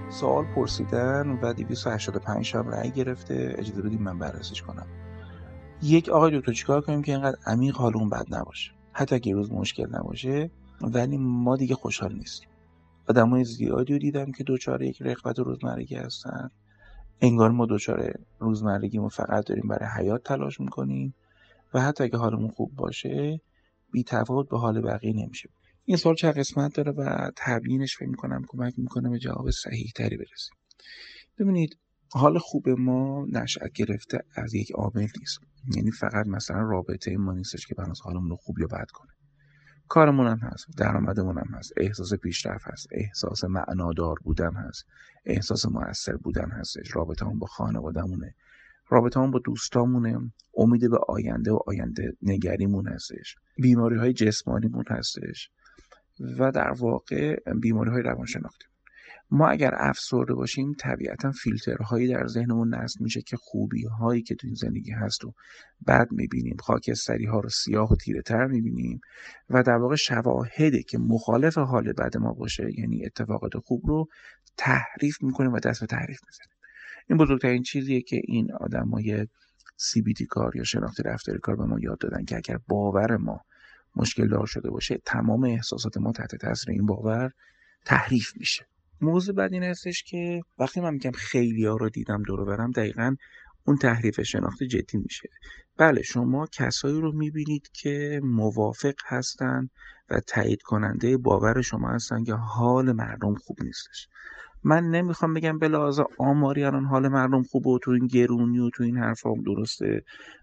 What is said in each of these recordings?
سوال پرسیدن و 285 هم رأی گرفته. اجازه بدید من بررسیش کنم. یک آقای دکتر چیکار کنیم که اینقدر عمیق حالمون بد نباشه، حتی اگه روز مشکل نباشه ولی ما دیگه خوشحال نیستیم. آدمای زیادی رو دیدم که دچار یک رغبت روزمرگی هستن، انگار ما دچار روزمرگیمون فقط داریم برای حیات تلاش میکنیم و حتی اگه حالمون خوب باشه بی تفاوت به حال بقیه نمیشه. این سوال چند قسمت داره و تبیینش فکر میکنم کمک میکنه به جواب صحیح تری برسیم. ببینید، حال خوب ما نشأت گرفته از یک عامل نیست. یعنی فقط مثلا رابطه ما نیستش که بناس حالمون رو خوب یا بد کنه. کارمون هم هست، درآمدمون هم هست، احساس پیشرفت هست، احساس معنادار بودن هست، احساس مؤثر بودن هستش، رابطه‌مون با خانواده‌مونه، رابطه‌مون با دوستامونه، امید به آینده و آینده نگریمون هستش، بیماری‌های جسمانیمون هستش و در واقع بیماری‌های روانشناختی. ما اگر افسرده باشیم طبیعتا فیلترهایی در ذهنمون نصب میشه که خوبی‌هایی که تو این زندگی هست و بد میبینیم، خاکستری‌ها رو سیاه و تیره تر میبینیم و در واقع شواهدی که مخالف حال بد ما باشه، یعنی اتفاقات خوب رو تحریف میکنیم و دست به تحریف میزنیم. این بزرگترین چیزیه که این آدمای CBT کار یا شناخت رفتاری کار به ما یاد دادن که اگر باور ما مشکل دار شده باشه تمام احساسات ما تحت تاثیر این باور تحریف میشه. موضوع بعد این هستش که وقتی من میگم خیلی‌ها رو دیدم دور و برم، دقیقاً اون تحریف شناختی جدی میشه. بله، شما کسایی رو میبینید که موافق هستن و تایید کننده باور شما هستن که حال مردم خوب نیستش. من نمیخوام بگم به لحاظ آماری الان حال مردم خوبه و تو این گرونی و تو این حرفا هم درسته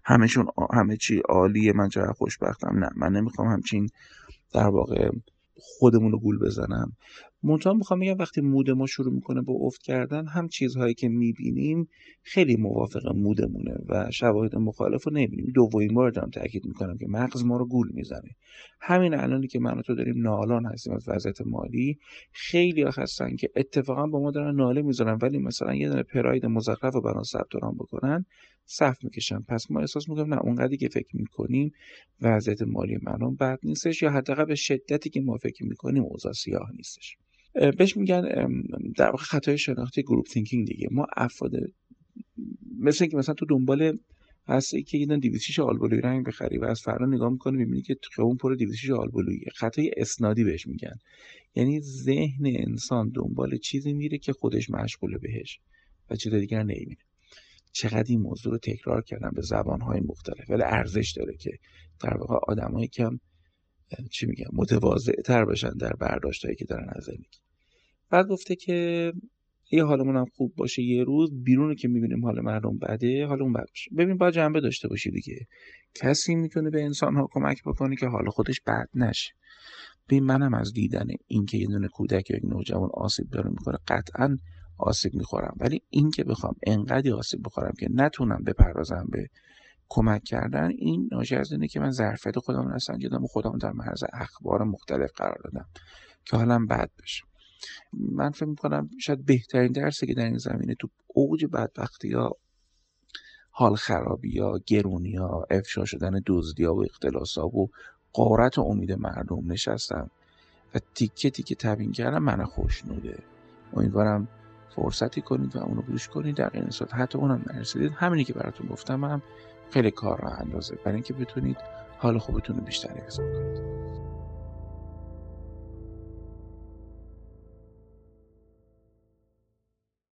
همه چی عالیه من چقدر خوشبختم. نه، من نمیخوام همچین در واقع خودمون رو گول بزنم. منتها میخوام بگم وقتی مود ما شروع میکنه به افت کردن، هم چیزهایی که میبینیم خیلی موافق مودمونه و شواهد مخالف رو نمیبینیم. دومین بار دارم تاکید میکنم که مغز ما رو گول میزنه. همین الانی که من و تو داریم نالان هستیم از وضعیت مالی، خیلی هستن که اتفاقا با ما دارن ناله میزنن ولی مثلا یه دونه پراید مزخرف رو برای ثبت نام بکنن صف میکشن. پس ما احساس میکنیم نه، اونقدری که فکر میکنیم وضعیت مالی مردم بد نیستش، یا حداقل به شدتی که ما فکر میکنیم اوضاع سیاه نیستش. بهش میگن در واقع خطای شناختی گروپ تینکینگ دیگه. ما افراد مثل اینکه مثلا تو دنبال هستی که یه دونه 206 آلبالویی رنگ بخری و از فردا نگاه میکنی میبینی که خیابون پر 206 آلبالوییه. خطای اسنادی بهش میگن. یعنی ذهن انسان دنبال چیزی میره که خودش مشغوله بهش و چیز دیگر نمیبینه. چقدر این موضوع رو تکرار کردم به زبانهای مختلف، ولی ارزش داره که در واقع آدمایی کم متواضع‌تر بشن در برداشتایی که دارن از زندگی. بعد گفته که یه حالمون هم خوب باشه یه روز بیرونه که میبینیم حال مردم بده، حالمون بد باشه. ببین، باید جنبه داشته باشی دیگه. کسی میتونه به انسان‌ها کمک بکنه که حال خودش بد نشه. ببین، منم از دیدن اینکه یه دونه کودک یا یک نوجوان آسیب داره میکنه قطعاً آسیب میخورم، ولی این که بخوام انقدر آسیب بخورم که نتونم بپردازم به کمک کردن، این ناشی از اینه که من ظرفیت خودم رو نسنجیدم و خودم در معرض اخبار مختلف قرار دادم که حالم بد بشه. من فکر میکنم شاید بهترین درسی که در این زمینه تو اوج بدبختی ها، حال خرابی ها، گرونی ها، افشا شدن دزدی ها و اختلاس ها و غارت و امید مردم نشستم و تیکه تیکه تبیین کردم، من خوشنوده. امیدوارم فرصتی کنید و اونو گوش کنید. در این صورت حتی اونم نرسیدید، همینی که براتون گفتم هم خیلی کار راه اندازه برای اینکه بتونید حال خوبتون رو بیشتر حفظ کنید.